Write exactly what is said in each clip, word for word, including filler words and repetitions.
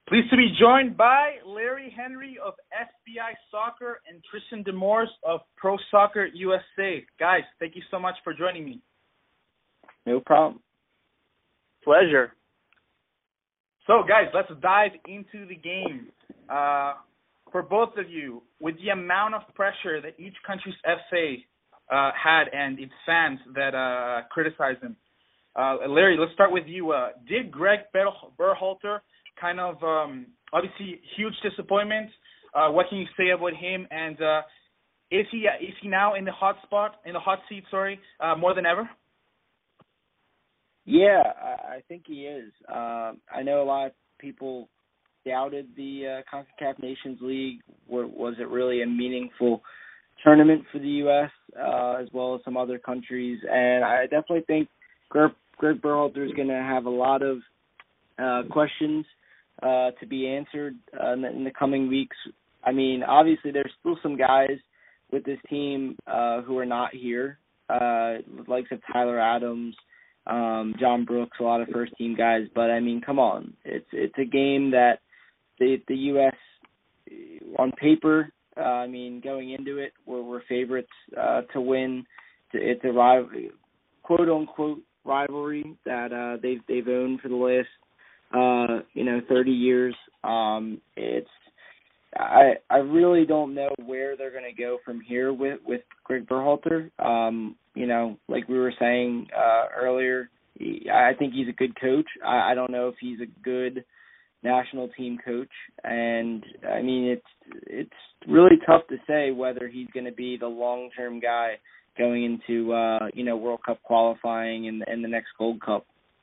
Pleased to be joined by Larry Henry of F B I Soccer and Tristan Demores of Pro Soccer U S A. Guys, thank you so much for joining me. No problem. Pleasure. So, guys, let's dive into the game. Uh, for both of you, with the amount of pressure that each country's F A uh, had and its fans that uh, criticized them, uh, Larry, let's start with you. Uh, did Greg Berhalter kind of, um, obviously, huge disappointment? Uh, what can you say about him? And uh, is he is he now in the hot spot, in the hot seat? Sorry, uh, more than ever? Yeah, I, I think he is. Um, I know a lot of people doubted the uh, CONCACAF Nations League. W- was it really a meaningful tournament for the U S uh, as well as some other countries? And I definitely think Greg, Greg Berhalter is going to have a lot of uh, questions uh, to be answered uh, in, the, in the coming weeks. I mean, obviously there's still some guys with this team uh, who are not here, uh, likes of Tyler Adams, Um, John Brooks, a lot of first team guys, but I mean, come on, it's it's a game that the the U S on paper, uh, I mean, going into it, we're, we're favorites uh, to win. It's a rival, quote unquote rivalry that uh, they've they've owned for the last uh, you know thirty years. Um, it's I I really don't know where they're going to go from here with with Greg Berhalter. Um, you know, like we were saying uh, earlier, he, I think he's a good coach. I, I don't know if he's a good national team coach, and I mean it's it's really tough to say whether he's going to be the long term guy going into uh, you know World Cup qualifying and, and the next Gold Cup.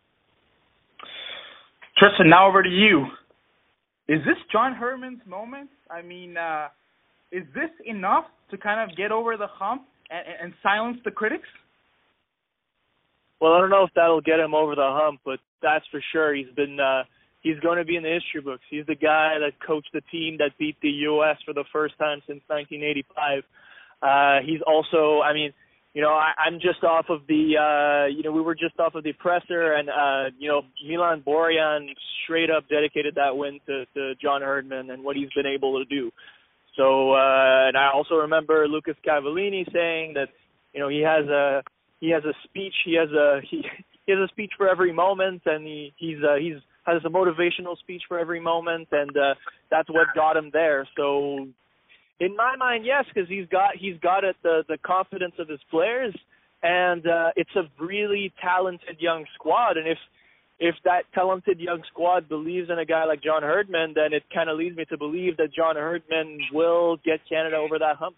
Tristan, now over to you. Is this John Herdman's moment? I mean, uh, is this enough to kind of get over the hump and, and silence the critics? Well, I don't know if that'll get him over the hump, but that's for sure. He's been uh, he's going to be in the history books. He's the guy that coached the team that beat the U S for the first time since nineteen eighty-five. Uh, he's also, I mean, you know, I, I'm just off of the, uh, you know, we were just off of the presser, and, uh, you know, Milan Borjan straight up dedicated that win to, to John Herdman and what he's been able to do. So, uh, and I also remember Lucas Cavallini saying that, you know, he has a, he has a speech, he has a, he, he has a speech for every moment, and he, he's, uh, he's, has a motivational speech for every moment, and, uh, that's what got him there. So, in my mind, yes, because he's got he's got it, the the confidence of his players, and uh, it's a really talented young squad. And if if that talented young squad believes in a guy like John Herdman, then it kind of leads me to believe that John Herdman will get Canada over that hump.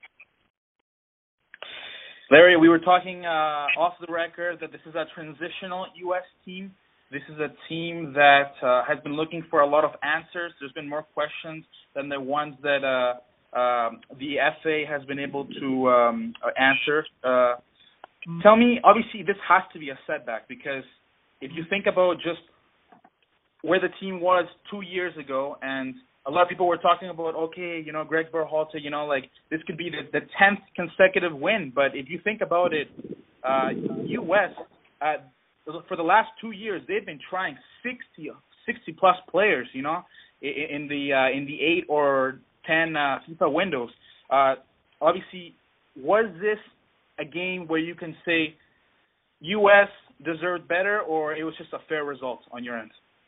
Larry, we were talking uh, off the record that this is a transitional U S team. This is a team that uh, has been looking for a lot of answers. There's been more questions than the ones that uh, Um, the F A has been able to um, answer. Uh, tell me, obviously, this has to be a setback, because if you think about just where the team was two years ago, and a lot of people were talking about, okay, you know, Greg Berhalter, you know, like this could be the, the tenth consecutive win. But if you think about it, uh, U S, uh, for the last two years, they've been trying sixty, sixty plus players, you know, in, in the uh, in the eight or ten uh, FIFA windows. Uh, obviously, was this a game where you can say U S deserved better, or it was just a fair result on your end?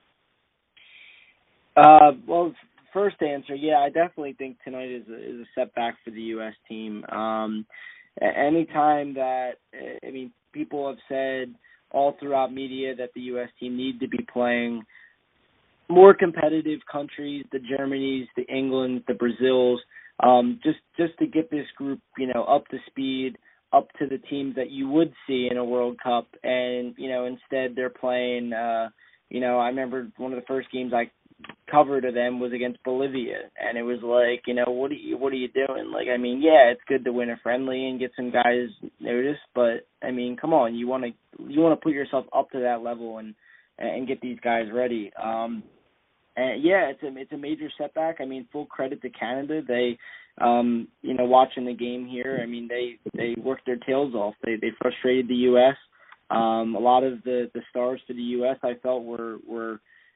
Uh, well, first answer, yeah, I definitely think tonight is a, is a setback for the U S team. Um, anytime that, I mean, people have said all throughout media that the U S team need to be playing more competitive countries, the Germanys, the Englands, the Brazils, um, just just to get this group, you know, up to speed, up to the teams that you would see in a World Cup. And, you know, instead they're playing, uh, you know, I remember one of the first games I covered of them was against Bolivia. And it was like, you know, what are you, what are you doing? Like, I mean, yeah, it's good to win a friendly and get some guys noticed, but, I mean, come on, you want to you want to put yourself up to that level and, and get these guys ready. Um, And yeah, it's a it's a major setback. I mean, full credit to Canada. They, um, you know, watching the game here, I mean, they, they worked their tails off. They they frustrated the U S. Um, a lot of the, the stars for the U S I felt were were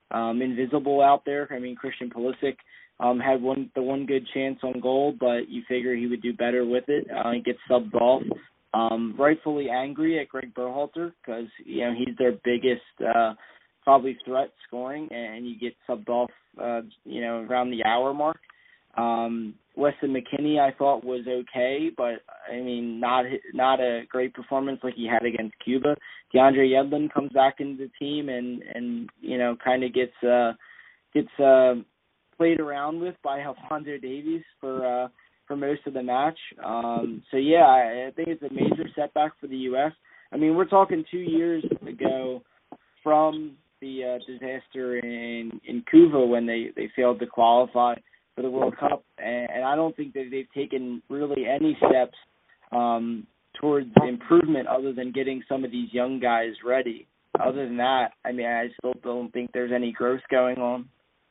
um, invisible out there. I mean, Christian Pulisic um, had one the one good chance on goal, but you figure he would do better with it. Uh, he gets subbed off. Um, rightfully angry at Greg Berhalter because, you know, he's their biggest uh, probably threat scoring, and you get subbed off, uh, you know, around the hour mark. Um, Weston McKennie, I thought, was okay, but, I mean, not not a great performance like he had against Cuba. DeAndre Yedlin comes back into the team and, and you know, kind of gets uh, gets uh, played around with by Alphonso Davies for uh, for most of the match. Um, so, yeah, I, I think it's a major setback for the U S. I mean, we're talking two years ago from the uh, disaster in, in Cuba when they, they failed to qualify for the World Cup, and, and I don't think that they've taken really any steps um, towards improvement other than getting some of these young guys ready. Other than that, I mean, I still don't think there's any growth going on.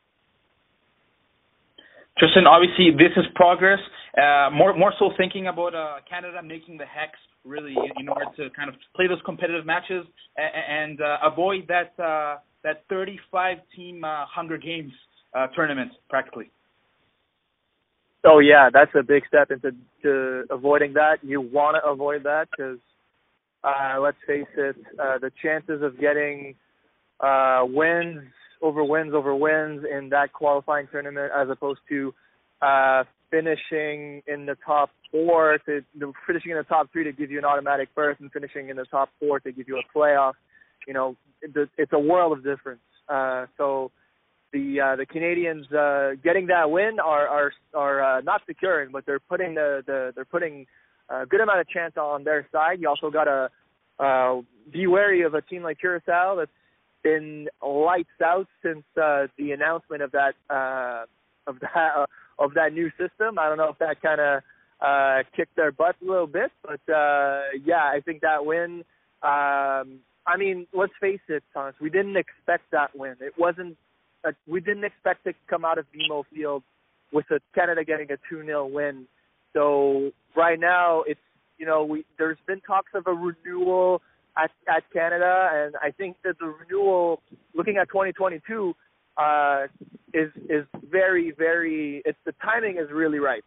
Tristan, obviously this is progress. Uh, more more so thinking about uh, Canada making the hex really in, in order to kind of play those competitive matches and, and uh, avoid that uh, that thirty-five team uh, Hunger Games uh, tournament practically. Oh yeah, that's a big step into to avoiding that. You want to avoid that because uh, let's face it, uh, the chances of getting uh, wins over wins over wins in that qualifying tournament as opposed to uh, finishing in the top four, to finishing in the top three to give you an automatic berth and finishing in the top four to give you a playoff, you know, it, it's a world of difference. Uh, so the uh, the Canadians uh, getting that win are are are uh, not securing, but they're putting the, the they're putting a good amount of chance on their side. You also got to uh, be wary of a team like Curacao that's been lights out since uh, the announcement of that uh, of that uh, of that new system. I don't know if that kind of uh, kicked their butts a little bit, but uh, yeah, I think that win. Um, I mean, let's face it, Thomas. We didn't expect that win. It wasn't. A, we didn't expect to come out of B M O Field with a Canada getting a two nil win. So right now, it's you know we there's been talks of a renewal at at Canada, and I think that the renewal, looking at twenty twenty-two, uh, is is very very. It's the timing is really right.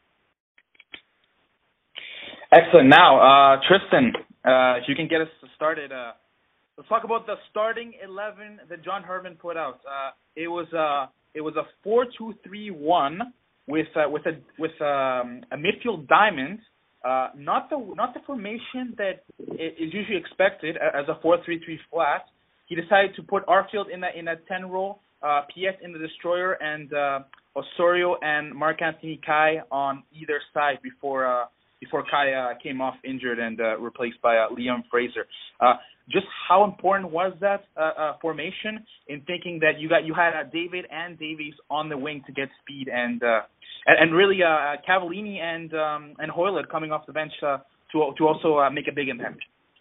Excellent. Now, uh, Tristan, uh, if you can get us started. Uh, Let's talk about the starting eleven that John Herdman put out. Uh, it was uh, it was a four two three one with uh, with a with um, a midfield diamond. Uh, not the not the formation that is usually expected as a four three three flat. He decided to put Arfield in a in a ten role, uh, P S in the destroyer, and uh, Osorio and Marc-Anthony Kai on either side before uh, before Kai uh, came off injured and uh, replaced by uh, Liam Fraser. Uh, Just how important was that uh, uh, formation in thinking that you got you had uh, David and Davies on the wing to get speed and uh, and, and really uh, Cavallini and um, and Hoylett coming off the bench uh, to to also uh, make a big impact.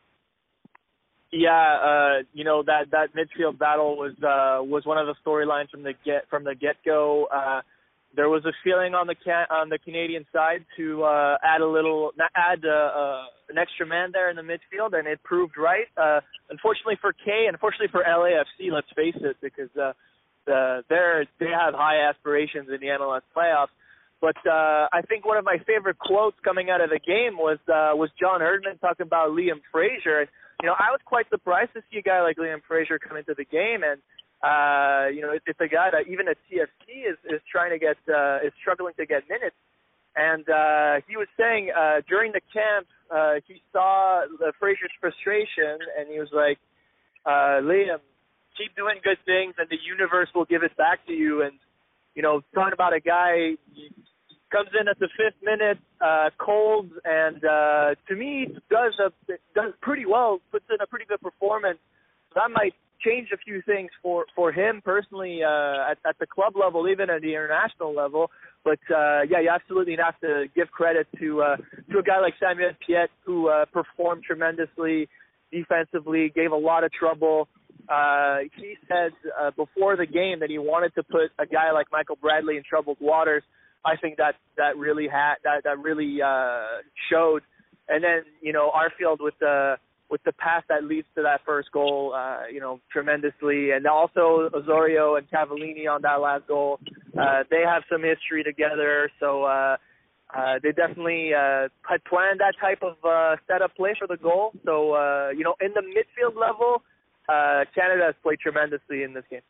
Yeah, uh, you know that, that midfield battle was uh, was one of the storylines from the get from the get go. Uh, there was a feeling on the can, on the Canadian side to uh, add a little add uh, uh, an extra man there in the midfield, and it proved right. Uh, unfortunately for K, unfortunately for L A F C, let's face it, because uh, the, they're they have high aspirations in the M L S playoffs. But uh, I think one of my favorite quotes coming out of the game was uh, was John Herdman talking about Liam Fraser. You know, I was quite surprised to see a guy like Liam Fraser come into the game, and uh, you know, it, it's a guy that even at T F C is, is trying to get uh, is struggling to get minutes. And uh, he was saying uh, during the camp uh, he saw the Fraser's frustration, and he was like, uh, "Liam, keep doing good things, and the universe will give it back to you." And you know, talking about a guy. Comes in at the fifth minute, uh, cold, and uh, to me does a does pretty well. Puts in a pretty good performance. So that might change a few things for, for him personally uh, at, at the club level, even at the international level. But uh, yeah, you absolutely have to give credit to uh, to a guy like Samuel Piette, who uh, performed tremendously defensively, gave a lot of trouble. Uh, he said uh, before the game that he wanted to put a guy like Michael Bradley in troubled waters. I think that that really had that that really uh, showed, and then you know Arfield with the with the pass that leads to that first goal, uh, you know, tremendously. And also Osorio and Cavallini on that last goal, uh, they have some history together. So uh, uh, they definitely uh, had planned that type of uh, setup play for the goal. So, uh, you know, in the midfield level, uh, Canada has played tremendously in this game.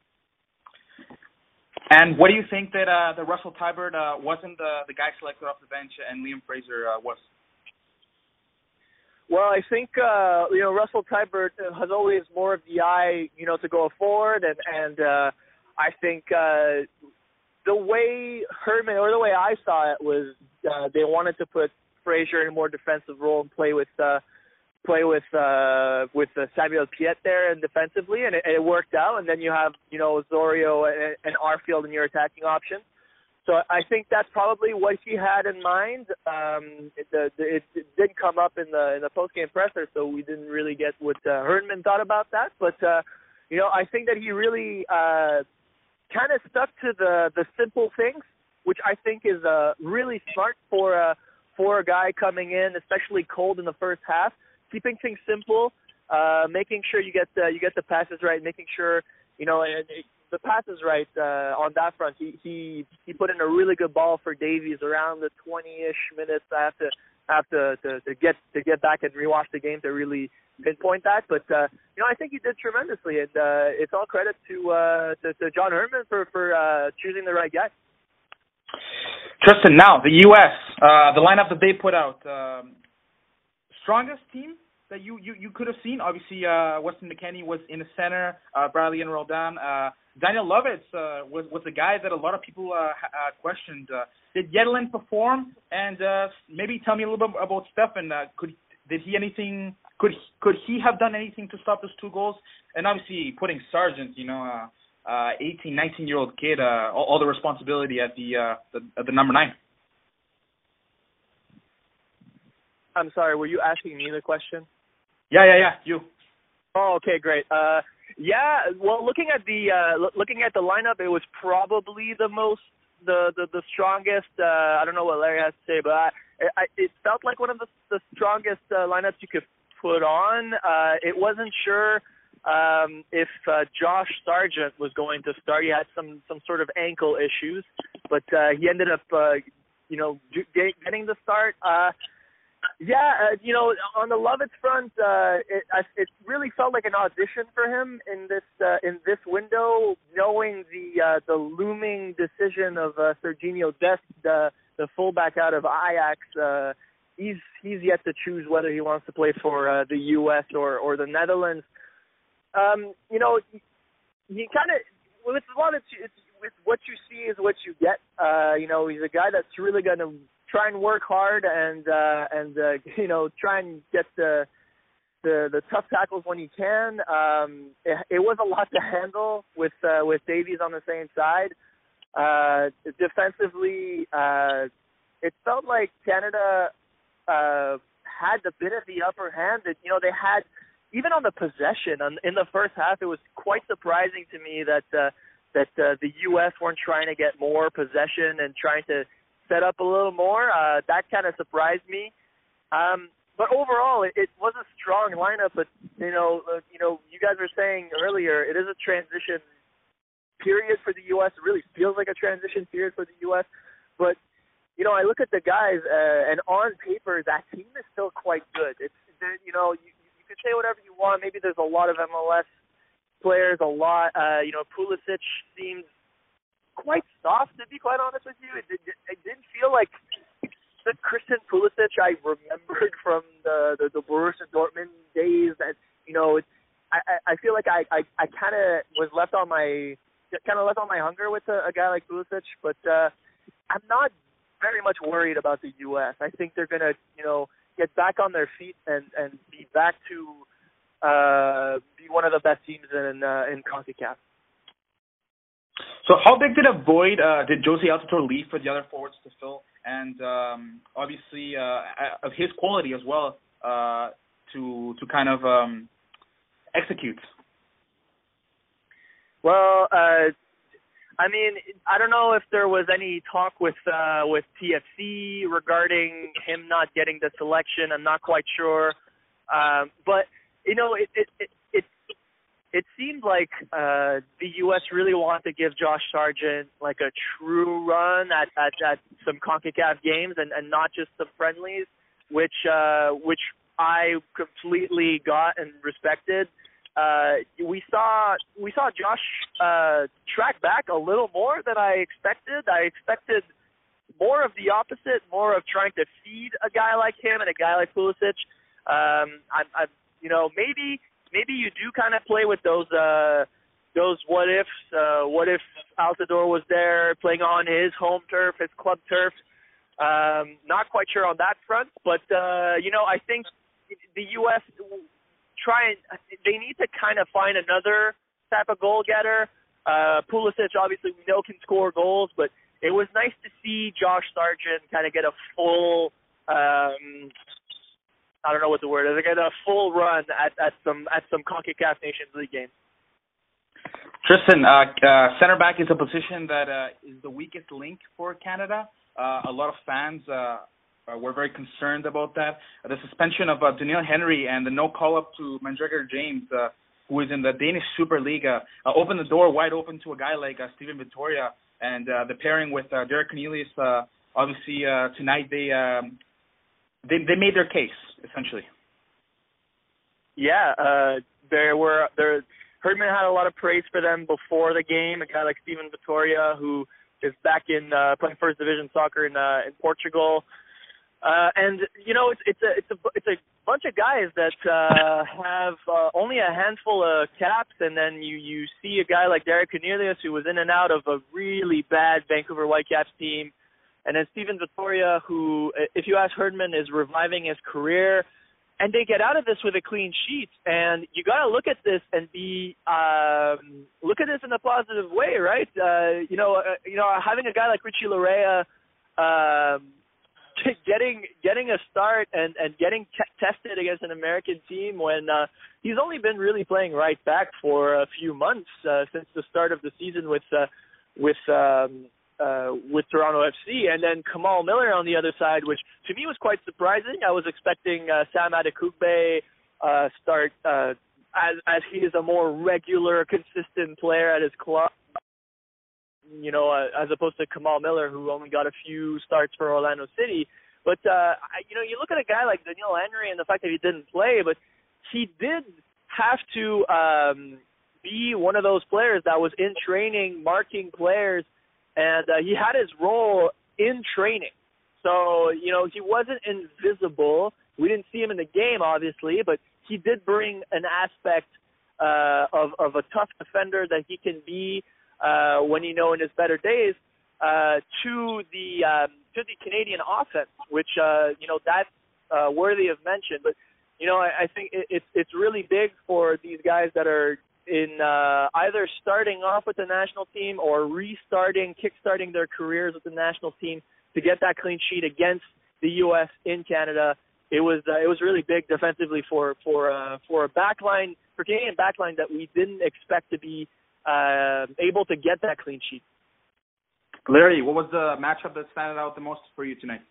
And what do you think that uh, that Russell Teibert uh, wasn't the, the guy selected off the bench and Liam Fraser uh, was? Well, I think, uh, you know, Russell Teibert has always more of the eye, you know, to go forward. And, and uh, I think uh, the way Herman, or the way I saw it, was uh, they wanted to put Fraser in a more defensive role and play with uh, play with uh, with uh, Samuel Piette there and defensively, and it, it worked out. And then you have, you know, Osorio and, and Arfield in your attacking options. So I think that's probably what he had in mind. Um, it, the, the, it, it didn't come up in the in the post-game presser, so we didn't really get what uh, Herdman thought about that. But, uh, you know, I think that he really uh, kind of stuck to the, the simple things, which I think is uh, really smart for, uh, for a guy coming in, especially cold in the first half, keeping things simple, uh, making sure you get the, you get the passes right, making sure, you know, and it, the pass is right uh, on that front. He, he he put in a really good ball for Davies around the twenty-ish minutes. I have to have to, to, to get to get back and rewatch the game to really pinpoint that. But uh, you know, I think he did tremendously, and uh, it's all credit to, uh, to to John Herman for for uh, choosing the right guy. Tristan, now the U S uh, the lineup that they put out, um, strongest team that you, you, you could have seen. Obviously, uh, Weston McKennie was in the center, uh, Bradley and Roldan. Uh, Daniel Lovitz uh, was, was a guy that a lot of people uh, uh, questioned. Uh, did Yedlin perform? And uh, maybe tell me a little bit about Stefan. Uh, could did he anything? Could could he have done anything to stop those two goals? And obviously, putting Sargent, you know, uh, uh, eighteen, nineteen year old kid, uh, all, all the responsibility at the, uh, the at the number nine. I'm sorry, were you asking me the question? Yeah, yeah, yeah. You. Oh, okay, great. Uh, yeah. Well, looking at the uh, l- looking at the lineup, it was probably the most the the, the strongest. Uh, I don't know what Larry has to say, but I, I, it felt like one of the, the strongest uh, lineups you could put on. Uh, it wasn't sure um, if uh, Josh Sargent was going to start. He had some some sort of ankle issues, but uh, he ended up uh, you know getting the start. Uh, Yeah, uh, you know, on the Lovitz front, uh, it, it really felt like an audition for him in this uh, in this window, knowing the uh, the looming decision of uh, Serginho Dest, the the fullback out of Ajax. Uh, he's he's yet to choose whether he wants to play for uh, the U S or, or the Netherlands. Um, you know, he kind of with Lovitz, it's, with what you see is what you get. Uh, you know, he's a guy that's really going to try and work hard and uh, and uh, you know try and get the the, the tough tackles when he can. Um, it, it was a lot to handle with uh, with Davies on the same side. Uh, defensively, uh, it felt like Canada uh, had a bit of the upper hand. That you know they had even on the possession on, in the first half. It was quite surprising to me that uh, that uh, the U S weren't trying to get more possession and trying to set up a little more. Uh, that kind of surprised me. Um, but overall, it, it was a strong lineup. But you know, uh, you know, you guys were saying earlier, it is a transition period for the U S. It really feels like a transition period for the U S. But you know, I look at the guys, uh, and on paper, that team is still quite good. It's you know, you, you can say whatever you want. Maybe there's a lot of M L S players, a lot. Uh, you know, Pulisic seems quite soft, to be quite honest with you. It, it, it didn't feel like the Christian Pulisic I remembered from the, the, the Borussia Dortmund days. That you know, it, I I feel like I I, I kind of was left on my kind of left on my hunger with a, a guy like Pulisic, but uh, I'm not very much worried about the U S. I think they're gonna you know get back on their feet and, and be back to uh, be one of the best teams in uh, in CONCACAF. So how big did a void uh, did Josie Altidore leave for the other forwards to fill? And um, obviously uh, of his quality as well uh, to to kind of um, execute. Well, uh, I mean, I don't know if there was any talk with uh, with T F C regarding him not getting the selection. I'm not quite sure. Um, but you know, it it it it, it seemed like uh, the U S really wanted to give Josh Sargent like a true run at at, at some CONCACAF games and, and not just some friendlies, which uh, which I completely got and respected. Uh, we saw we saw Josh uh, track back a little more than I expected. I expected more of the opposite, more of trying to feed a guy like him and a guy like Pulisic. Um, I, I, you know, maybe maybe you do kind of play with those uh, those what ifs. Uh, what if Altidore was there playing on his home turf, his club turf? Um, not quite sure on that front, but uh, you know, I think the U S try and they need to kind of find another type of goal getter. Uh, Pulisic, obviously, we know can score goals, but it was nice to see Josh Sargent kind of get a full, um, I don't know what the word is, get a full run at, at some at some CONCACAF Nations League games. Tristan, uh, uh, center back is a position that uh, is the weakest link for Canada. Uh, a lot of fans uh, were very concerned about that. Uh, the suspension of uh, Daniel Henry and the no call-up to Mandragor James, uh, who is in the Danish Superliga, uh, opened the door wide open to a guy like uh, Steven Vittoria. And uh, the pairing with uh, Derek Cornelius, uh, obviously uh, tonight they, um, they they made their case essentially. Yeah, uh, there were there. Herdman had a lot of praise for them before the game. A guy like Steven Vittoria, who is back in uh, playing first division soccer in uh, in Portugal. Uh, and you know, it's it's a it's a it's a bunch of guys that uh, have uh, only a handful of caps, and then you you see a guy like Derek Cornelius, who was in and out of a really bad Vancouver Whitecaps team, and then Steven Vittoria, who, if you ask Herdman, is reviving his career, and they get out of this with a clean sheet. And you got to look at this and be um, look at this in a positive way, right? Uh, you know, uh, you know, having a guy like Richie Larea. Um, Getting getting a start and, and getting t- tested against an American team when uh, he's only been really playing right back for a few months uh, since the start of the season with uh, with um, uh, with Toronto F C, and then Kamal Miller on the other side, which to me was quite surprising. I was expecting uh, Sam Adekugbe uh, start uh, as as he is a more regular, consistent player at his club. You know, uh, as opposed to Kamal Miller, who only got a few starts for Orlando City. But, uh, I, you know, you look at a guy like Daniel Henry and the fact that he didn't play, but he did have to um, be one of those players that was in training, marking players, and uh, he had his role in training. So, you know, he wasn't invisible. We didn't see him in the game, obviously, but he did bring an aspect uh, of, of a tough defender that he can be Uh, when you know in his better days, uh, to the um, to the Canadian offense, which uh, you know that's uh, worthy of mention. But you know, I, I think it, it's it's really big for these guys that are in uh, either starting off with the national team or restarting, kickstarting their careers with the national team to get that clean sheet against the U S in Canada. It was uh, it was really big defensively for for uh, for a backline, for Canadian backline that we didn't expect to be Uh, able to get that clean sheet. Larry, what was the matchup that stood out the most for you tonight?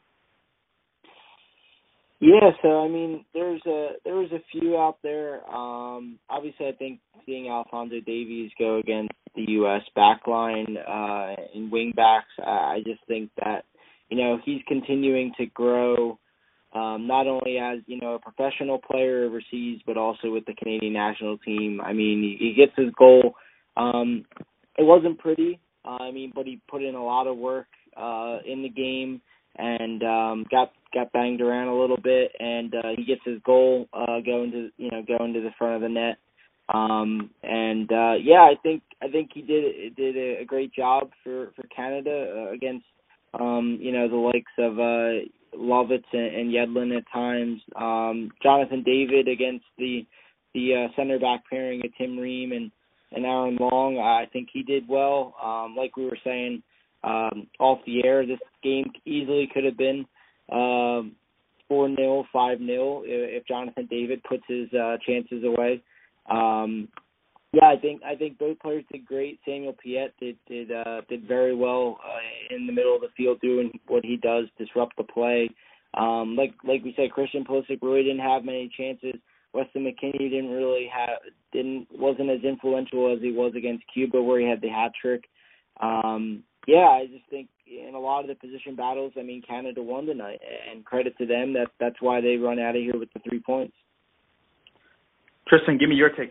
Yeah, so I mean, there's a there was a few out there. Um, obviously, I think seeing Alphonso Davies go against the U S backline uh, and wing backs, I just think that you know he's continuing to grow, um, not only as you know a professional player overseas, but also with the Canadian national team. I mean, he, he gets his goal. Um, it wasn't pretty, uh, I mean, but he put in a lot of work uh, in the game and um, got got banged around a little bit, and uh, he gets his goal uh, going to you know going to the front of the net. Um, and uh, yeah, I think I think he did did a great job for for Canada uh, against um, you know the likes of uh, Lovitz and, and Yedlin at times. Um, Jonathan David against the the uh, center back pairing of Tim Ream and. And Aaron Long, I think he did well. Um, like we were saying um, off the air, this game easily could have been um, four nil, five nil if Jonathan David puts his uh, chances away. Um, yeah, I think I think both players did great. Samuel Piette did did uh, did very well uh, in the middle of the field doing what he does, disrupt the play. Um, like like we said, Christian Pulisic really didn't have many chances. Weston McKennie didn't really have didn't wasn't as influential as he was against Cuba, where he had the hat trick. Um, yeah, I just think in a lot of the position battles, I mean, Canada won tonight, and credit to them. That that's why they run out of here with the three points. Tristan, give me your take.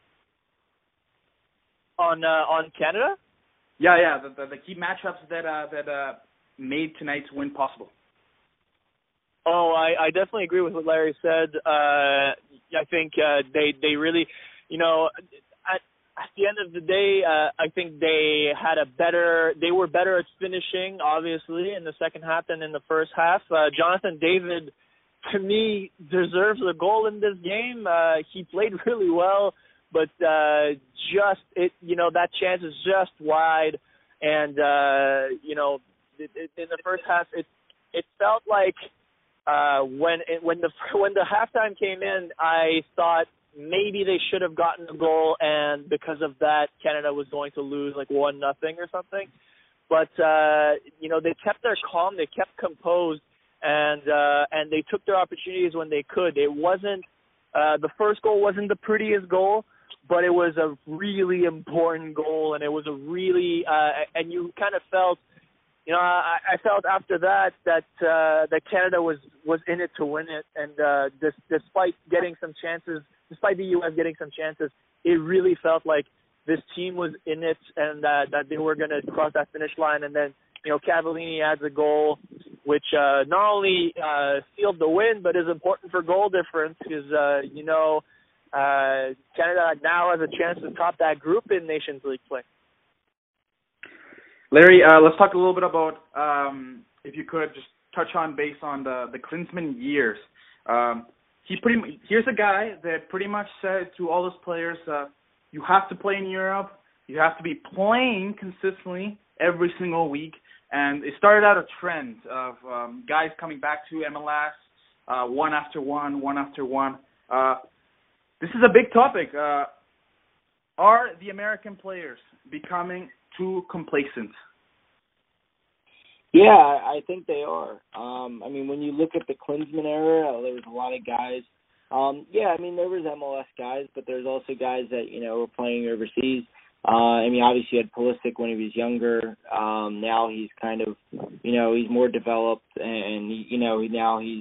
On uh, on Canada? Yeah, yeah, the, the, the key matchups that uh, that uh, made tonight's win possible. Oh, I, I definitely agree with what Larry said. Uh, I think uh, they they really, you know, at, at the end of the day, uh, I think they had a better, they were better at finishing, obviously, in the second half than in the first half. Uh, Jonathan David, to me, deserves a goal in this game. Uh, he played really well, but uh, just, it, you know, that chance is just wide. And, uh, you know, it, it, in the first half, it it felt like, Uh, when it, when the when the halftime came in, I thought maybe they should have gotten a goal, and because of that, Canada was going to lose like one nothing or something. But uh, you know, they kept their calm, they kept composed, and uh, and they took their opportunities when they could. It wasn't uh, the first goal wasn't the prettiest goal, but it was a really important goal, and it was a really uh, and you kind of felt. You know, I, I felt after that that uh, that Canada was, was in it to win it, and uh, this, despite getting some chances, despite the U S getting some chances, it really felt like this team was in it, and uh, that they were going to cross that finish line. And then, you know, Cavallini adds a goal, which uh, not only uh, sealed the win, but is important for goal difference because uh, you know uh, Canada now has a chance to top that group in Nations League play. Larry, uh, let's talk a little bit about, um, if you could, just touch on base on the, the Klinsmann years. Um, he pretty much, here's a guy that pretty much said to all his players, uh, you have to play in Europe, you have to be playing consistently every single week, and it started out a trend of um, guys coming back to M L S, uh, one after one, one after one. Uh, this is a big topic. Uh, are the American players becoming too complacent? Yeah, I think they are. Um, I mean, when you look at the Klinsmann era, there was a lot of guys. Um, yeah, I mean, there was M L S guys, but there's also guys that, you know, were playing overseas. Uh, I mean, obviously you had Pulisic when he was younger. Um, now he's kind of, you know, he's more developed, and, he, you know, now he's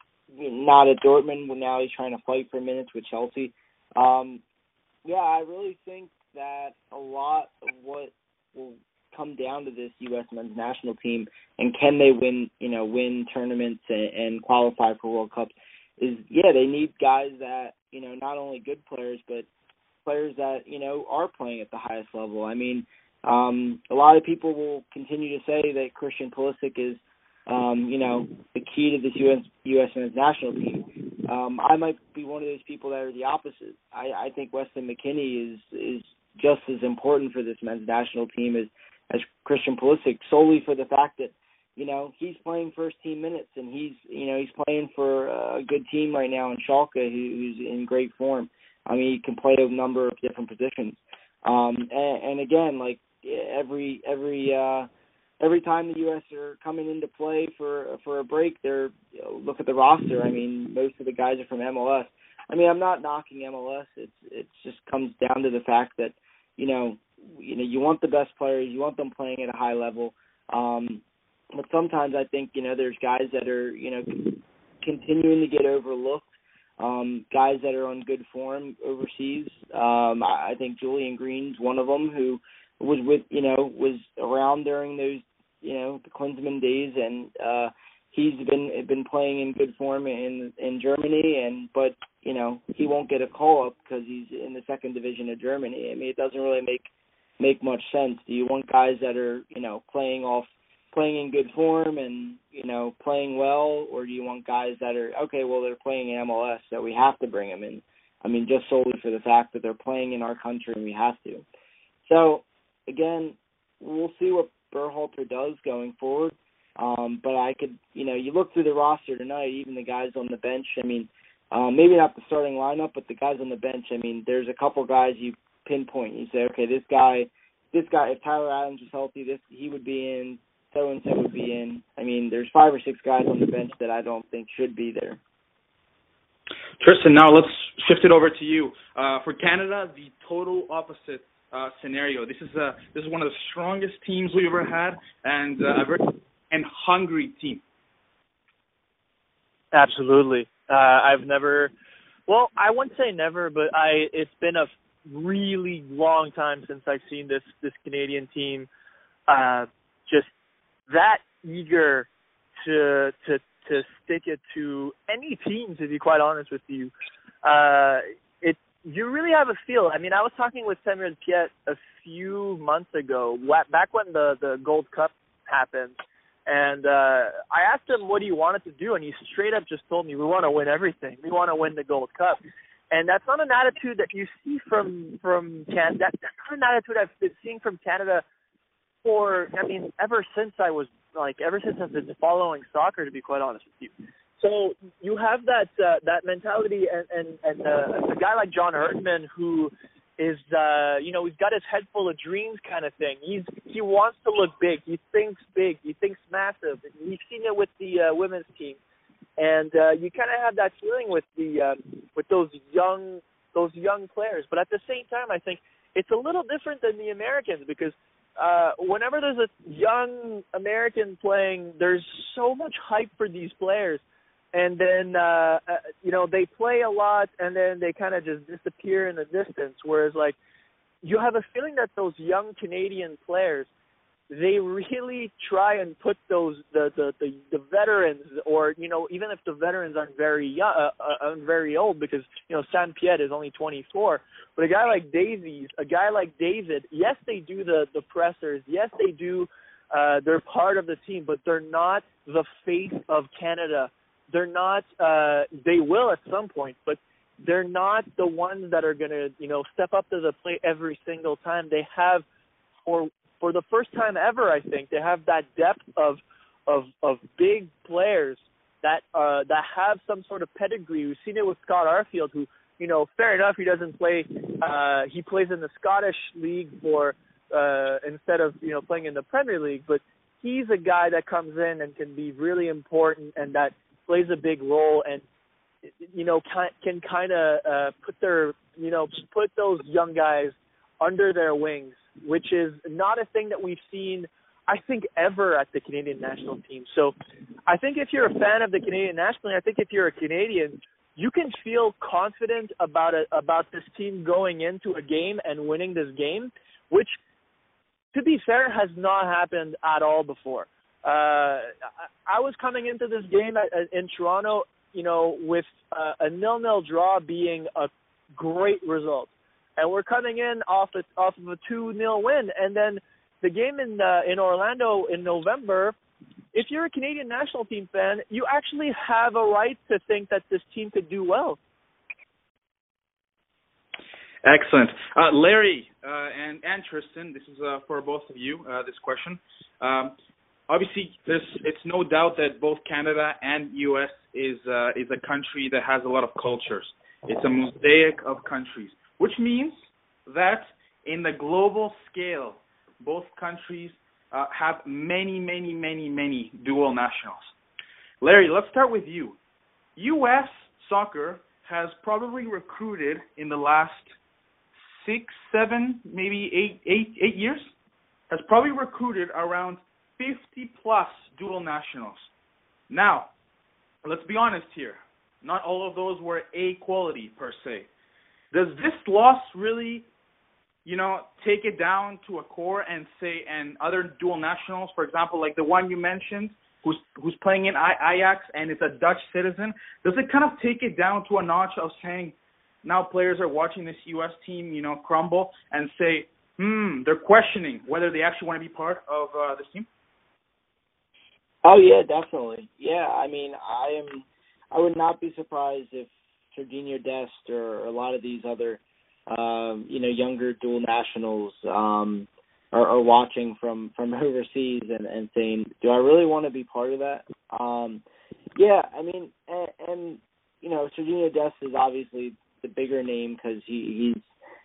not at Dortmund, but now he's trying to fight for minutes with Chelsea. Um, yeah, I really think that a lot of what will come down to this U S men's national team and can they win, you know, win tournaments and, and qualify for World Cups is, yeah, they need guys that, you know, not only good players, but players that, you know, are playing at the highest level. I mean, um, a lot of people will continue to say that Christian Pulisic is, um, you know, the key to this U S U S men's national team. Um, I might be one of those people that are the opposite. I, I think Weston McKennie is is just as important for this men's national team as, as Christian Pulisic, solely for the fact that, you know, he's playing first team minutes and he's, you know, he's playing for a good team right now in Schalke, who's in great form. I mean, he can play a number of different positions. Um, and, and again, like every every uh, every time the U S are coming into play for for a break, they're you know, look at the roster. I mean, most of the guys are from M L S. I mean, I'm not knocking M L S. It's it just comes down to the fact that, you know, you know, you want the best players, you want them playing at a high level. Um, but sometimes I think, you know, there's guys that are, you know, continuing to get overlooked. Um, guys that are on good form overseas. Um, I, I think Julian Green's one of them who was with, you know, was around during those, you know, the Klinsmann days, and uh, he's been been playing in good form in in Germany, and but you know he won't get a call up because he's in the second division of Germany. I mean, it doesn't really make make much sense. Do you want guys that are, you know, playing off, playing in good form and, you know, playing well, or do you want guys that are, okay, well, they're playing in M L S, so we have to bring them in? I mean, just solely for the fact that they're playing in our country and we have to. So, again, we'll see what Berhalter does going forward. Um, but I could, you know, you look through the roster tonight, even the guys on the bench, I mean, um, maybe not the starting lineup, but the guys on the bench, I mean, there's a couple guys you pinpoint. You say, okay, this guy, this guy, if Tyler Adams was healthy, this he would be in. so and so would be in. I mean, there's five or six guys on the bench that I don't think should be there. Tristan, now let's shift it over to you. Uh, for Canada, the total opposite uh, scenario. This is a this is one of the strongest teams we've ever had, and uh, a very and hungry team. Absolutely. Uh, I've never, well, I wouldn't say never, but I. It's been a really long time since I've seen this this Canadian team uh, just that eager to to to stick it to any team. To be quite honest with you, uh, it you really have a feel. I mean, I was talking with Samuel Piette a few months ago, back when the the Gold Cup happened. And uh, I asked him what he wanted to do, and he straight up just told me, we want to win everything. We want to win the Gold Cup. And that's not an attitude that you see from from Canada. That's not an attitude I've been seeing from Canada for, I mean, ever since I was, like, ever since I've been following soccer, to be quite honest with you. So you have that uh, that mentality, and, and, and uh, a guy like John Herdman, who is, uh, you know, he's got his head full of dreams kind of thing. He's He wants to look big. He thinks big. He thinks massive. We've seen it with the uh, women's team. And uh, you kind of have that feeling with the uh, with those young those young players. But at the same time, I think it's a little different than the Americans, because uh, whenever there's a young American playing, there's so much hype for these players. And then, uh, uh, you know, they play a lot, and then they kind of just disappear in the distance. Whereas, like, you have a feeling that those young Canadian players, they really try and put those the, the, the, the veterans, or, you know, even if the veterans aren't very young, uh, aren't very old, because, you know, Sam Piette is only twenty-four. But a guy like Davies, a guy like David, yes, they do the, the pressers. Yes, they do. Uh, they're part of the team, but they're not the face of Canada. They're not, uh, they will at some point, but they're not the ones that are going to, you know, step up to the plate every single time. They have, or for the first time ever, I think, they have that depth of of, of big players that uh, that have some sort of pedigree. We've seen it with Scott Arfield, who, you know, fair enough, he doesn't play, uh, he plays in the Scottish League for, uh, instead of, you know, playing in the Premier League, but he's a guy that comes in and can be really important, and that plays a big role, and, you know, can, can kind of uh, put their, you know, put those young guys under their wings, which is not a thing that we've seen, I think, ever at the Canadian national team. So I think if you're a fan of the Canadian national team, I think if you're a Canadian, you can feel confident about it, about this team going into a game and winning this game, which, to be fair, has not happened at all before. Uh, I was coming into this game at, at, in Toronto, you know, with uh, a nil-nil draw being a great result, and we're coming in off a, off of a two-nil win. And then the game in uh, in Orlando in November, if you're a Canadian national team fan, you actually have a right to think that this team could do well. Excellent. Uh, Larry uh, and, and Tristan, this is uh, for both of you, uh, this question. Um, obviously, there's, it's no doubt that both Canada and U S is, uh, is a country that has a lot of cultures. It's a mosaic of countries, which means that in the global scale, both countries uh, have many, many, many, many dual nationals. Larry, let's start with you. U S soccer has probably recruited in the last six, seven, maybe eight, eight, eight years, has probably recruited around fifty plus dual nationals. Now, let's be honest here. Not all of those were A quality per se. Does this loss really, you know, take it down to a core and say, and other dual nationals, for example, like the one you mentioned, who's who's playing in Ajax and is a Dutch citizen, does it kind of take it down to a notch of saying, now players are watching this U S team, you know, crumble and say, hmm, they're questioning whether they actually want to be part of uh, this team? Oh yeah, definitely. Yeah, I mean, I am. I would not be surprised if Sergiño Dest or a lot of these other, um, you know, younger dual nationals um, are, are watching from, from overseas and, and saying, do I really want to be part of that? Um, yeah, I mean, and, and you know, Sergiño Dest is obviously the bigger name because he, he's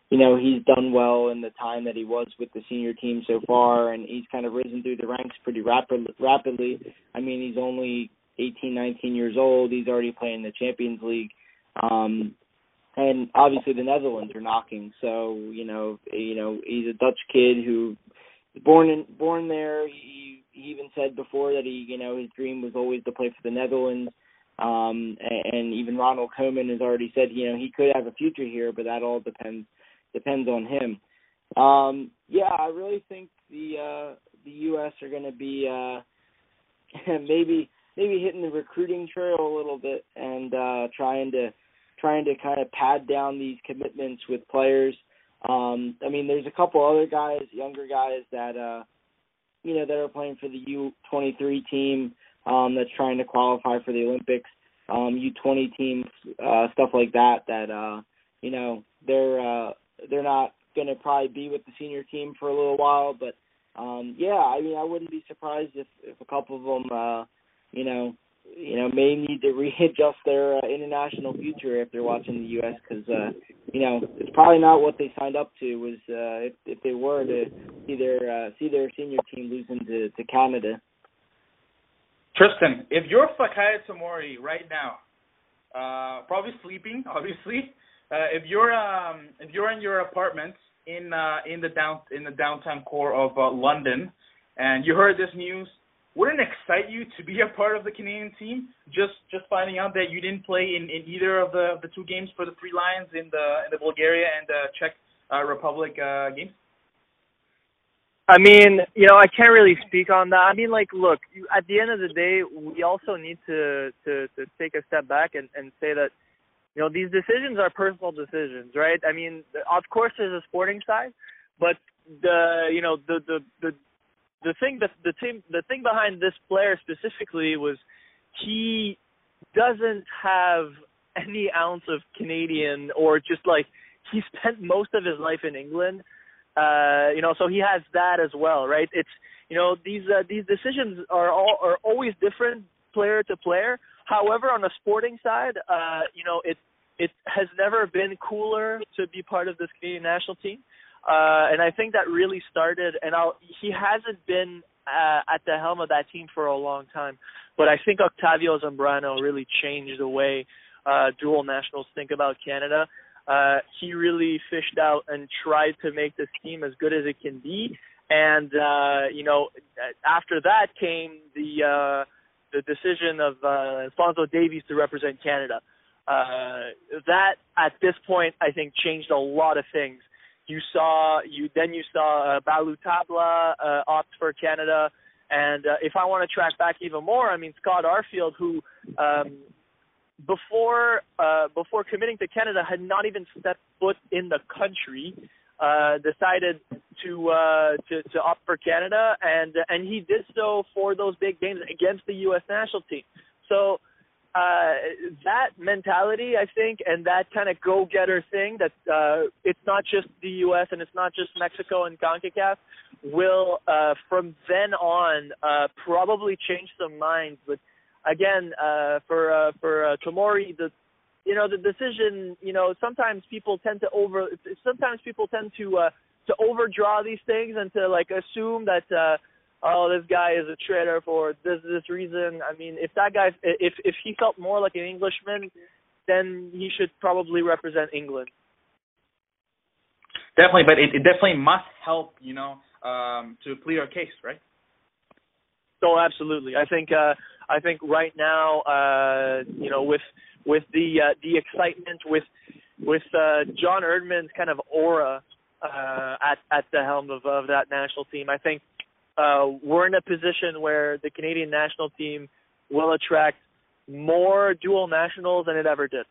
you know, he's done well in the time that he was with the senior team so far, and he's kind of risen through the ranks pretty rapid, rapidly. I mean, he's only eighteen, nineteen years old. He's already playing the Champions League. Um, and obviously the Netherlands are knocking. So, you know, you know, he's a Dutch kid who was born in, born there. He, he even said before that he, you know, his dream was always to play for the Netherlands. Um, and, and even Ronald Koeman has already said, you know, he could have a future here, but that all depends depends on him. Um, yeah, I really think the uh, the U S are going to be uh, maybe maybe hitting the recruiting trail a little bit and uh, trying to trying to kind of pad down these commitments with players. Um, I mean, there's a couple other guys, younger guys that uh, you know that are playing for the U twenty-three team um, that's trying to qualify for the Olympics. Um, U twenty teams, uh, stuff like that. That uh, you know they're uh, they're not going to probably be with the senior team for a little while, but um, yeah, I mean, I wouldn't be surprised if, if a couple of them, uh, you know, you know, may need to readjust their uh, international future if they're watching the U S because, uh, you know, it's probably not what they signed up to. Was uh, if, if they were to see their uh, see their senior team losing to, to Canada. Tristan, if you're Fikayo Tomori right now, uh, probably sleeping, obviously. Uh, if you're um, if you're in your apartment in uh, in the down in the downtown core of uh, London, and you heard this news, wouldn't it excite you to be a part of the Canadian team? Just just finding out that you didn't play in, in either of the, the two games for the Three Lions in the in the Bulgaria and the Czech uh, Republic uh, games. I mean, you know, I can't really speak on that. I mean, like, look, at the end of the day, we also need to to, to take a step back and, and say that, you know, these decisions are personal decisions, right? I mean, of course, there's a sporting side, but the you know the the the, the thing that the team the thing behind this player specifically was he doesn't have any ounce of Canadian, or just like he spent most of his life in England, uh, you know, so he has that as well, right? It's you know these uh, these decisions are all are always different player to player. However, on the sporting side, uh, you know, it it has never been cooler to be part of this Canadian national team, uh, and I think that really started. And I'll, he hasn't been uh, at the helm of that team for a long time, but I think Octavio Zambrano really changed the way uh, dual nationals think about Canada. Uh, he really fished out and tried to make this team as good as it can be, and uh, you know, after that came the. Uh, the decision of uh, Alphonso Davies to represent Canada. Uh, that, at this point, I think changed a lot of things. You saw, you then you saw uh, Balou Tabla uh, opt for Canada, and uh, if I want to track back even more, I mean, Scott Arfield, who um, before uh, before committing to Canada had not even stepped foot in the country, Uh, decided to, uh, to to opt for Canada, and and he did so for those big games against the U S national team. So uh, that mentality, I think, and that kind of go-getter thing that uh, it's not just the U S and it's not just Mexico and CONCACAF will, uh, from then on, uh, probably change some minds. But again, uh, for uh, for uh, Tomori, the You know, the decision, you know, sometimes people tend to over, sometimes people tend to, uh, to overdraw these things and to like assume that, uh, oh, this guy is a traitor for this, this reason. I mean, if that guy, if, if he felt more like an Englishman, then he should probably represent England. Definitely, but it, it definitely must help, you know, um, to plead our case, right? Oh, absolutely. I think, uh, I think right now, uh, you know, with, with the uh, the excitement, with with uh, John Erdman's kind of aura uh, at at the helm of, of that national team, I think uh, we're in a position where the Canadian national team will attract more dual nationals than it ever did.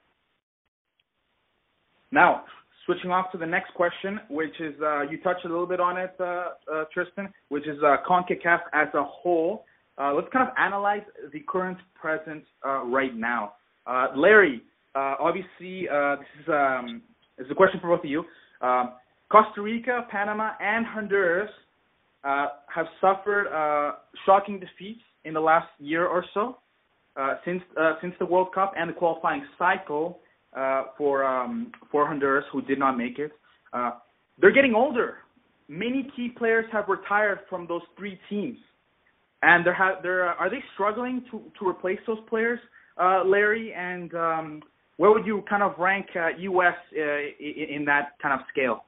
Now, switching off to the next question, which is uh, you touched a little bit on it, uh, uh, Tristan, which is uh, CONCACAF as a whole. Uh, let's kind of analyze the current present uh, right now. Uh, Larry, uh, obviously, uh, this is, um, this is a question for both of you. Um, Costa Rica, Panama, and Honduras uh, have suffered uh, shocking defeats in the last year or so uh, since uh, since the World Cup and the qualifying cycle uh, for um, for Honduras, who did not make it. Uh, they're getting older. Many key players have retired from those three teams, and they're ha- they're uh, are they struggling to, to replace those players, uh, Larry? And um, where would you kind of rank uh, U S uh, in, in that kind of scale?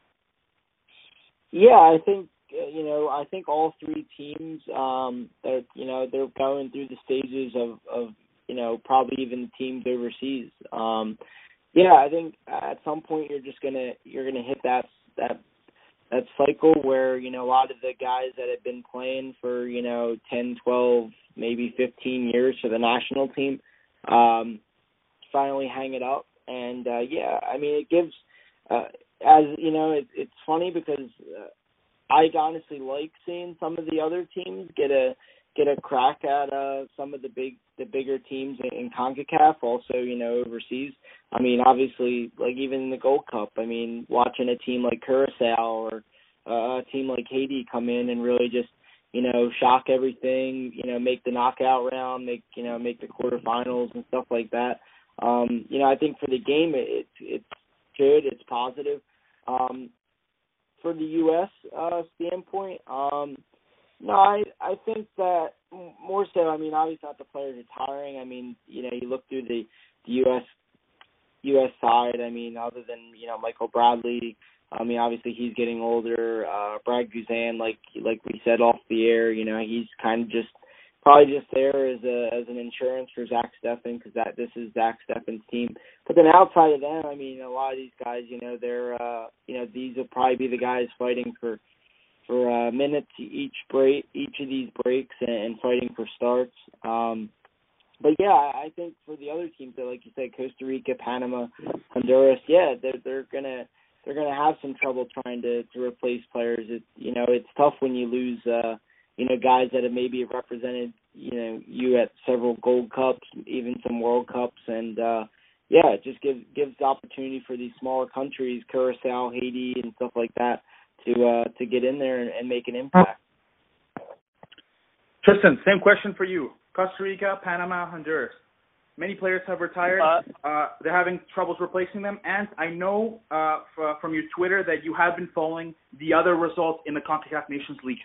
Yeah, I think uh, you know I think all three teams um, that you know they're going through the stages of, of you know probably even the teams overseas. Um, yeah, I think at some point you're just gonna you're gonna hit that that that cycle where you know a lot of the guys that have been playing for you know ten, twelve, maybe fifteen years for the national team um, finally hang it up. And uh, yeah, I mean it gives. Uh, As you know, it, it's funny because uh, I honestly like seeing some of the other teams get a get a crack at uh, some of the big the bigger teams in, in CONCACAF. Also, you know, overseas. I mean, obviously, like even in the Gold Cup. I mean, watching a team like Curacao or uh, a team like Haiti come in and really just you know shock everything. You know, make the knockout round, make you know make the quarterfinals and stuff like that. Um, you know, I think for the game, it, it it's good. It's positive. Um, for the U S uh, standpoint, um, no, I I think that more so. I mean, obviously not the players retiring. I mean, you know, you look through the, the U S U S side. I mean, other than you know Michael Bradley. I mean, obviously he's getting older. Uh, Brad Guzan, like like we said off the air, you know, he's kind of just. Probably just there as a as an insurance for Zach Steffen because that this is Zach Steffen's team. But then outside of them, I mean, a lot of these guys, you know, they're uh, you know these will probably be the guys fighting for for uh, minutes each break, each of these breaks, and, and fighting for starts. Um, but yeah, I think for the other teams, like you said, Costa Rica, Panama, Honduras, yeah, they're they're gonna they're gonna have some trouble trying to, to replace players. It you know it's tough when you lose. Uh, You know, guys that have maybe represented, you know, you at several Gold Cups, even some World Cups, and uh, yeah, it just gives gives the opportunity for these smaller countries, Curacao, Haiti, and stuff like that, to uh, to get in there and, and make an impact. Tristan, same question for you. Costa Rica, Panama, Honduras. Many players have retired. Uh, uh, they're having troubles replacing them, and I know uh, f- from your Twitter that you have been following the other results in the CONCACAF Nations League.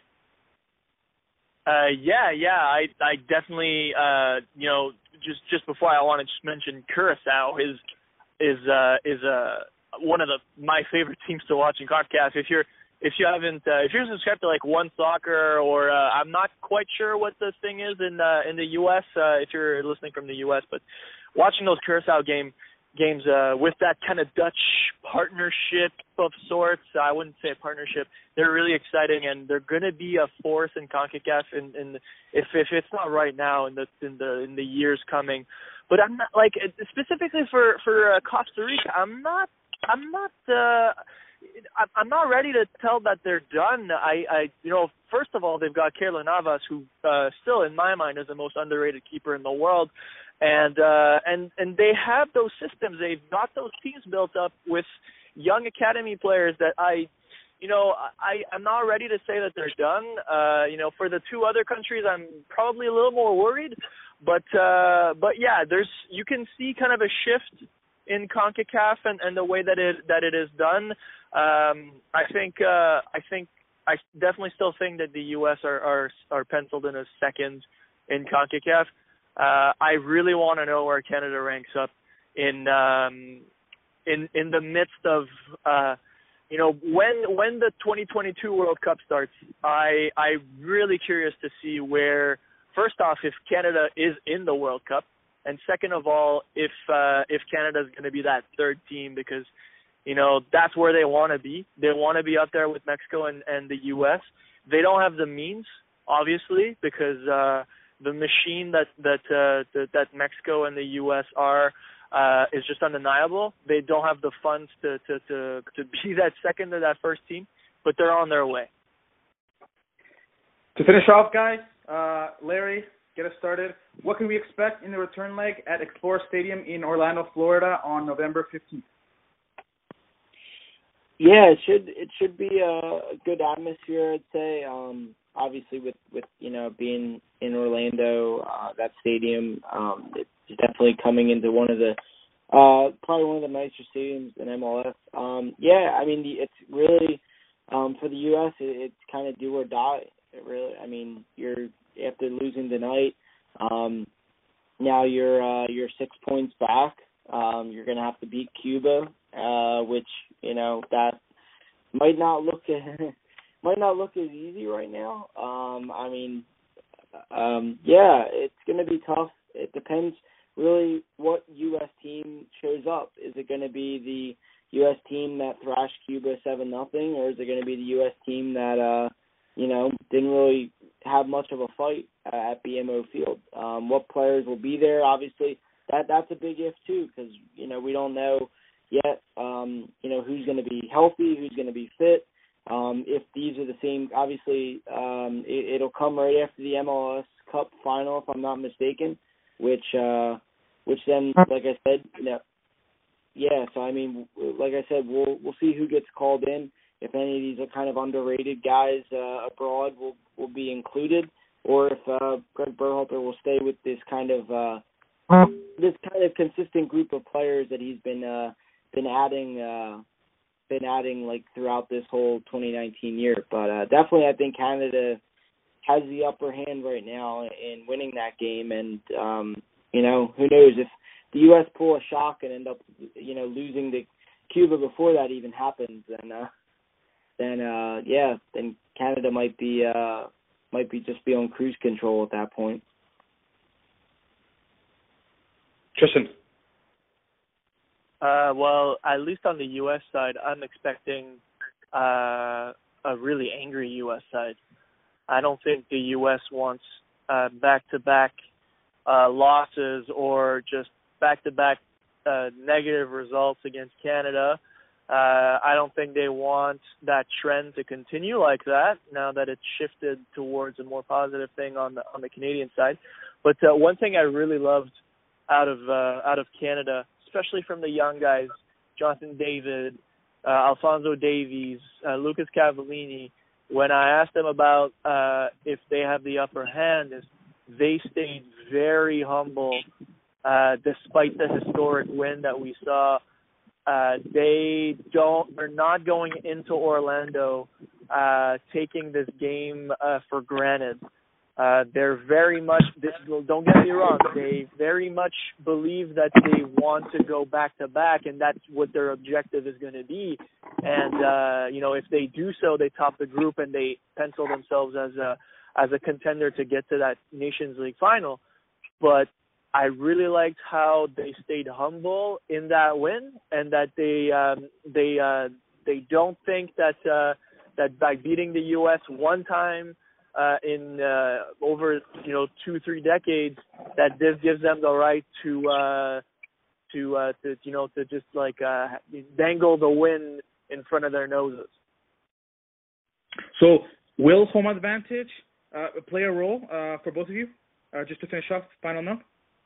Uh, yeah, yeah, I, I definitely, uh, you know, just, just before I want to just mention Curacao is, is, uh, is, uh, one of the, my favorite teams to watch in CONCACAF. If you're, if you haven't, uh, if you're subscribed to like One Soccer or, uh, I'm not quite sure what this thing is in, uh, in the U S, uh, if you're listening from the U S, but watching those Curacao game, games, uh, with that kind of Dutch partnership of sorts, I wouldn't say a partnership. They're really exciting, and they're going to be a force in CONCACAF. In, in if if it's not right now, in the in the in the years coming. But I'm not like specifically for for uh, Costa Rica. I'm not. I'm not. Uh, I'm not ready to tell that they're done. I, I, you know, first of all, they've got Keylor Navas, who uh, still, in my mind, is the most underrated keeper in the world. And uh, and and they have those systems. They've got those teams built up with young academy players that I, you know, I I'm not ready to say that they're done. Uh, you know, for the two other countries, I'm probably a little more worried. But uh, but yeah, there's you can see kind of a shift in CONCACAF and, and the way that it that it is done. Um, I think uh, I think I definitely still think that the U S are are, are penciled in as second in CONCACAF. Uh, I really want to know where Canada ranks up in um, in in the midst of uh, you know when when the twenty twenty-two World Cup starts. I I'm really curious to see where, first off, if Canada is in the World Cup, and second of all, if uh, if Canada is going to be that third team, because you know that's where they want to be. They want to be up there with Mexico and, and the U S. They don't have the means, obviously, because uh, the machine that that, uh, that that Mexico and the U S are uh, is just undeniable. They don't have the funds to, to, to, to be that second or that first team, but they're on their way. To finish off, guys, uh, Larry, get us started. What can we expect in the return leg at Explorer Stadium in Orlando, Florida on November fifteenth? Yeah, it should it should be a good atmosphere, I'd say. Um, obviously, with, with you know being in Orlando, uh, that stadium, um, it's definitely coming into one of the Uh, probably one of the nicer stadiums in M L S. Um, yeah, I mean, it's really, um, for the U S, it, it's kind of do or die. It really, I mean, you're, after losing tonight, um, now you're, uh, you're six points back. Um, you're going to have to beat Cuba, uh, which, you know, that might not look, might not look as easy right now. Um, I mean, um, yeah, it's going to be tough. It depends really what U S team shows up. Is it going to be the U S team that thrashed Cuba seven nothing, or is it going to be the U S team that, uh, you know, didn't really have much of a fight uh, at B M O Field? Um, what players will be there? Obviously, that that's a big if too, because, you know, we don't know yet, um, you know, who's going to be healthy, who's going to be fit. Um, if these are the same, obviously, um, it, it'll come right after the M L S Cup final, if I'm not mistaken, which, uh, which then, like I said, you know, yeah. So I mean, like I said, we'll we'll see who gets called in. If any of these are kind of underrated guys uh, abroad, will will be included, or if uh, Greg Berhalter will stay with this kind of uh, this kind of consistent group of players that he's been uh, been adding. Uh, been adding like throughout this whole twenty nineteen year. But uh, definitely I think Canada has the upper hand right now in winning that game. And, um, you know, who knows, if the U S pull a shock and end up, you know, losing to Cuba before that even happens, then, uh, then uh, yeah, then Canada might be, uh, might be just be on cruise control at that point. Tristan. Uh, well, at least on the U S side, I'm expecting uh, a really angry U S side. I don't think the U S wants uh, back-to-back uh, losses or just back-to-back uh, negative results against Canada. Uh, I don't think they want that trend to continue like that now that it's shifted towards a more positive thing on the on the Canadian side. But uh, one thing I really loved out of uh, out of Canada, especially from the young guys, Jonathan David, uh, Alphonso Davies, uh, Lucas Cavallini, when I asked them about uh, if they have the upper hand, is they stayed very humble uh, despite the historic win that we saw. Uh, they don't are not going into Orlando uh, taking this game uh, for granted. Uh, they're very much, this, don't get me wrong, they very much believe that they want to go back-to-back, and that's what their objective is going to be. And, uh, you know, if they do so, they top the group and they pencil themselves as a, as a contender to get to that Nations League final. But I really liked how they stayed humble in that win, and that they um, they uh, they don't think that uh, that by beating the U S one time Uh, in uh, over you know two three decades, that this gives them the right to uh, to uh, to you know to just like uh, dangle the win in front of their noses. So will home advantage uh, play a role uh, for both of you? Uh, just to finish off, final note.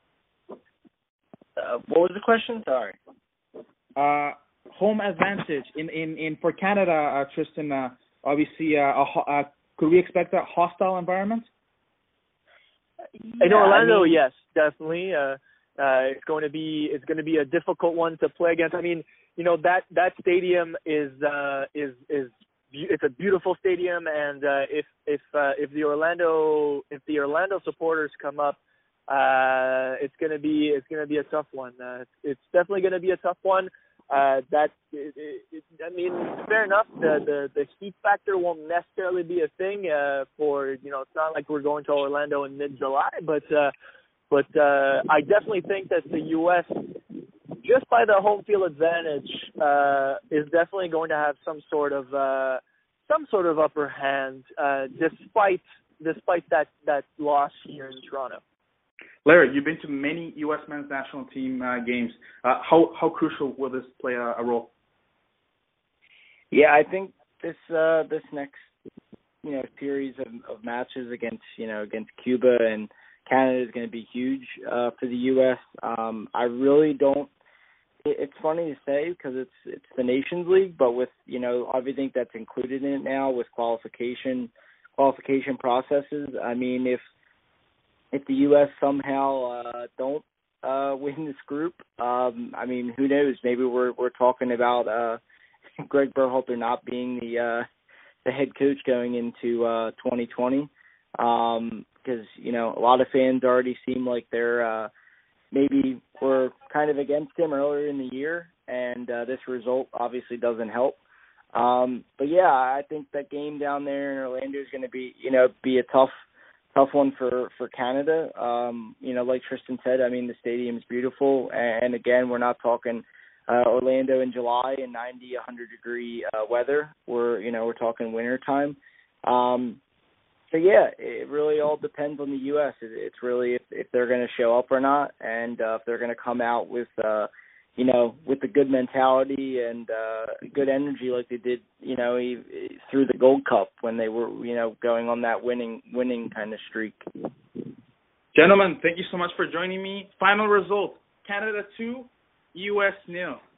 Uh, what was the question? Sorry. Uh, home advantage in, in, in for Canada, uh, Tristan. Uh, obviously, uh, a, a could we expect a hostile environment? Yeah, in Orlando, I mean, yes, definitely. Uh, uh, it's going to be it's going to be a difficult one to play against. I mean, you know that that stadium is uh, is is it's a beautiful stadium, and uh, if if uh, if the Orlando if the Orlando supporters come up, uh, it's going to be it's going to be a tough one. Uh, it's, it's definitely going to be a tough one. Uh, that it, it, I mean, fair enough. The, the the heat factor won't necessarily be a thing uh, for you know. It's not like we're going to Orlando in mid-July, but uh, but uh, I definitely think that the U S, just by the home field advantage, uh, is definitely going to have some sort of uh, some sort of upper hand, uh, despite despite that that loss here in Toronto. Larry, you've been to many U S men's national team uh, games. Uh, how how crucial will this play a, a role? Yeah, I think this uh, this next you know series of, of matches against you know against Cuba and Canada is going to be huge uh, for the U S. Um, I really don't. It, it's funny to say because it's it's the Nations League, but with you know everything that's included in it now with qualification qualification processes. I mean, if If the U S somehow uh, don't uh, win this group. Um, I mean, who knows? Maybe we're we're talking about uh, Greg Berhalter not being the uh, the head coach going into uh, twenty twenty, because um, you know a lot of fans already seem like they're uh, maybe were kind of against him earlier in the year, and uh, this result obviously doesn't help. Um, but yeah, I think that game down there in Orlando is going to be, you know, be a tough, tough one for, for Canada. Um, you know, like Tristan said, I mean, the stadium is beautiful. And again, we're not talking, uh, Orlando in July in ninety, one hundred degree, uh, weather. We're, you know, we're talking winter time. Um, so yeah, it really all depends on the U S It, it's really if, if they're going to show up or not. And, uh, if they're going to come out with, uh, you know, with a good mentality and uh, good energy like they did, you know, through the Gold Cup when they were, you know, going on that winning winning kind of streak. Gentlemen, thank you so much for joining me. Final result, Canada two, U S nil.